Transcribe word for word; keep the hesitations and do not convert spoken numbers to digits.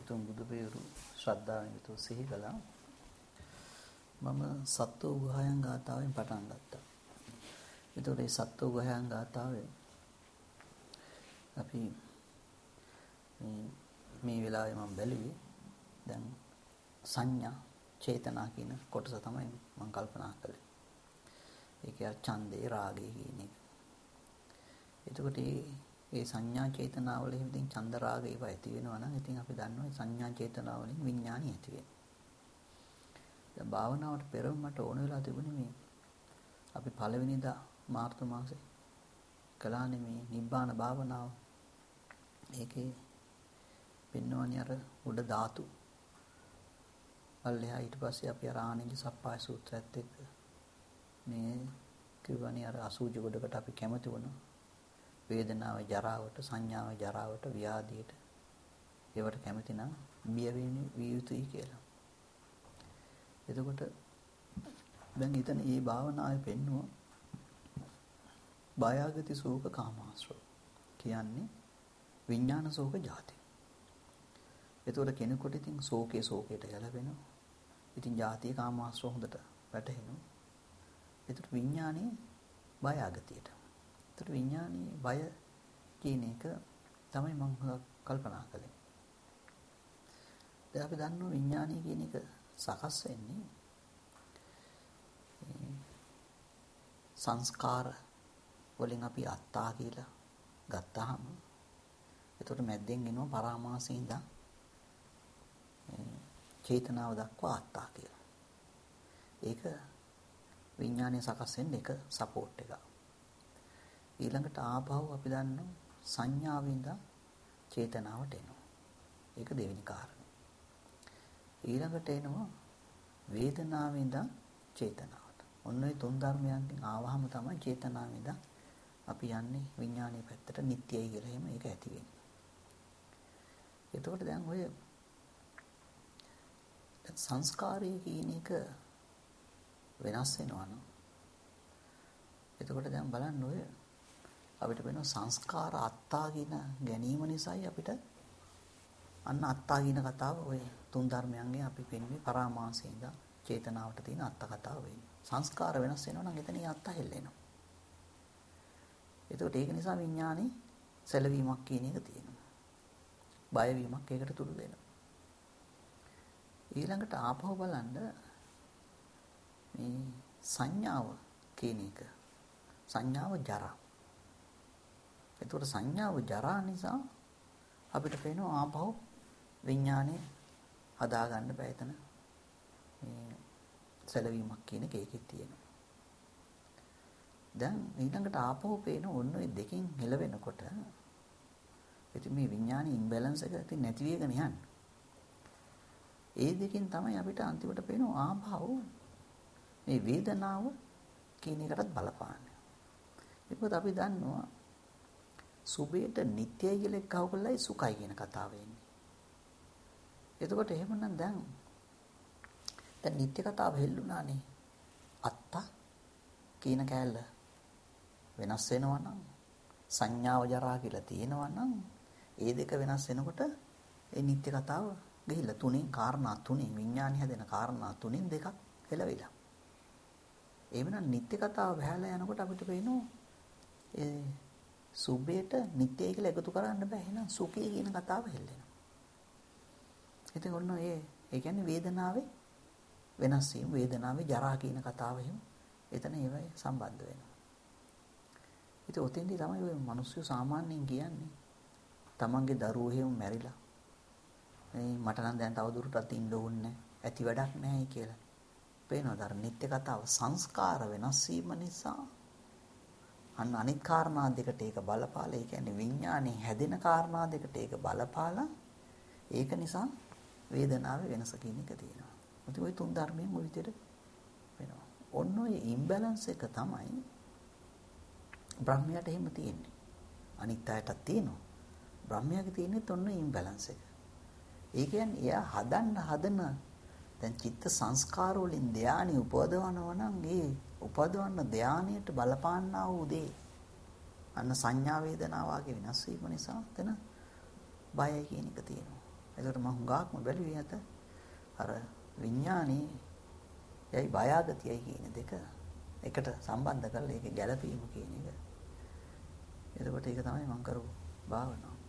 උතුම් බුදු පෙරු ශ්‍රද්ධාවෙන් යුතුව සිහි කළා. මම සත්ව ගුහයන් ගාථාවෙන් පටන් ගත්තා. ඒතකොට මේ සත්ව ගුහයන් ගාථාවේ අපි මේ මේ වෙලාවේ මම බැලුවේ දැන් සංඥා චේතනා කියන කොටස තමයි මම කල්පනා කළේ. ඒ කියන්නේ ඡන්දේ රාගය කියන එක. එතකොට මේ සංඥා චේතනා වල ඉතින් ඡන්ද රාග ඒවා ඇති වෙනවා නම් ඉතින් අපි දන්නවා සංඥා චේතනා වලින් විඥානය ඇති වෙනවා. දැන් භාවනාවට පෙර මට ඕන වෙලා තිබුණේ මේ අපි පළවෙනිදා මාර්තු මාසේ කළානේ මේ නිබ්බාන භාවනාව. ඒකේ පින්නවනේ අර උඩ ධාතු අල්ලෙහා ඊට පස්සේ අපි අර ආනෙන්ජ සප්පාය සූත්‍රයත් එක්ක මේ කිව්වනේ අර අසූචි ගොඩකට අපි කැමති වුණා. වේදනාවේ ජරාවට, සංඥාවේ ජරාවට, ව්‍යාධියට ඒවට කැමති නම් බිය වෙන්නේ විය යුතුයි කියලා. එතකොට දැන් ඊතන මේ භාවනාවේ පෙන්නුව බයාගති සෝක කාමාශ්‍රව කියන්නේ විඥාන සෝක ජාති. එතකොට කෙනෙකුට ඉතින් සෝකේ සෝකයට ගැලපෙනවා. ඉතින් ජාතිය කාමාශ්‍රව හොඳට වැටහෙනවා. එතකොට විඥානේ බයාගතියට. එතකොට විඥානේ බය කියන එක තමයි මම කල්පනා කළේ. දැන් අපි දන්නවා විඥානය කියන එක සකස් වෙන්නේ සංස්කාර වලින් අපි අත්තා කියලා ගත්තාම එතකොට මැද්දෙන් එනවා පරාමාසයෙන් ඉඳන් චේතනාව දක්වා අත්තා කියලා. ඒක විඥානය සකස් වෙන්න එක සපෝට් එකක්. ඊළඟට ආපහු අපි දන්නවා සංඥාවෙන් ඉඳන් චේතනාවට එනවා. ඒක දෙවෙනි කාරණය. ඊළඟට එනවා වේදනාවෙන් ඉඳන් චේතනාවට. ඔන්න ඔය තුන් ධර්මයන්ගෙන් ආවහම තමයි චේතනාවෙන් ඉඳන් අපි යන්නේ විඥානයේ පැත්තට නිට්ටයයි කියලා එහෙම ඒක ඇති වෙන්නේ. එතකොට දැන් ඔය සංස්කාරය කියන එක වෙනස් වෙනවා නේද? එතකොට දැන් බලන්න ඔය අපිට වෙන සංස්කාර අත්තා කියන ගැනීම නිසායි අපිට අන්න අත්තා කියන කතාව ඔය තුන් ධර්මයන්ගෙන් අපි පෙන්වන්නේ පරාමාසයෙන් ඉඳන් චේතනාවට තියෙන අත්ත කතාව වෙන්නේ. සංස්කාර වෙනස් වෙනවා නම් එතන අත්ත හෙල්ලෙනවා. එතකොට ඒක නිසා විඥානේ සැලවීමක් කියන එක තියෙනවා. බය වීමක් ඒකට තුරු දෙනවා. ඊළඟට ආපහු බලන්න මේ සංඥාව කියන එක සංඥාව ජරා. එතකොට සංඥාව ජරා නිසා අපිට පේනවා ආපහු විඥානේ හදාගන්න බෑ එතන මේ සැලවීමක් කියන එක ඒකෙත් තියෙනවා. දැන් ඊළඟට ආපහු පේන ඔන්න ඔය දෙකෙන් හෙලවෙනකොට ඉතින් මේ විඥානේ ඉම්බැලන්ස් එක ඉතින් නැති වෙගෙන යන්නේ. ඒ දෙකෙන් තමයි අපිට අන්තිමට පේනවා ආපහු මේ වේදනාව කියන එකටත් බලපාන්නේ. ඒකත් අපි දන්නවා සුභයට නිට්ටයයි කියලා එකව කළයි සුඛයි කියන කතාව එන්නේ. එතකොට එහෙමනම් දැන් දැන් නිට්ටය කතාව හෙල්ලුණානේ. අත්ත කියන කැලල වෙනස් වෙනවා නම් සංඥාව ජරා කියලා තියෙනවා නම් ඒ දෙක වෙනස් වෙනකොට ඒ නිට්ටය කතාව ගිහිල්ලා තුනෙන් කාරණා තුනෙන් විඥානය හැදෙන කාරණා තුනෙන් දෙකක් හෙලවිලා. එවනම් නිට්ටය කතාව බහැලා යනකොට අපිට පේනවා ඒ සුභයට නිට්ටයයි කියලා එකතු කරන්න බෑ. එහෙනම් සුඛය කියන කතාව හෙල්ලෙනවා. ඉතින් ඔන්න ඒ ඒ කියන්නේ වේදනාවේ වෙනස් වීම වේදනාවේ ජරා කියන කතාව එහෙම එතන ඒවයි සම්බන්ධ වෙනවා. ඉතින් ඔතෙන්දී තමයි ඔය මිනිස්සු සාමාන්‍යයෙන් කියන්නේ තමන්ගේ දරුවෝ එහෙම මැරිලා මේ මට නම් දැන් තව දුරටත් ඉන්න ඕනේ ඇති වැඩක් නැහැ කියලා. පේනවද අර නිත්‍ය කතාව සංස්කාර වෙනස් වීම නිසා අන්න අනිත් කාරණා දෙකට ඒක බලපාලා ඒ කියන්නේ විඥානේ හැදෙන කාරණා දෙකට ඒක බලපාලා ඒක නිසා වේදනාවේ වෙනස කියන එක තියෙනවා. ඉතින් ওই තුන් ධර්මයෙන් ওই විදිහට වෙනවා. ඔන්න ඔය ඉම්බැලන්ස් එක තමයි බ්‍රහ්මයාට එහෙම තියෙන්නේ. අනිත් අයටත් තියෙනවා. බ්‍රහ්මයාගේ තියෙන්නේ ඔන්න ඉම්බැලන්ස් එක. ඒ කියන්නේ එයා හදන්න හදන දැන් චිත්ත සංස්කාර වලින් ධානය උපදවනවා නම් ඒ උපදවන්න ධානයට බලපාන්නා වූ දේ අන්න සංඥා වේදනා වාගේ වෙනස් වීම නිසා එතන බය කියන එක තියෙනවා. ඒකට මම හුඟක්ම බැලුවේ අත අර විඥානේ යයි බයාගතියයි කියන දෙක එකට සම්බන්ධ කරලා ඒකේ ගැළපීම කියන එක. එතකොට ඒක තමයි මම කරපු භාවනාව.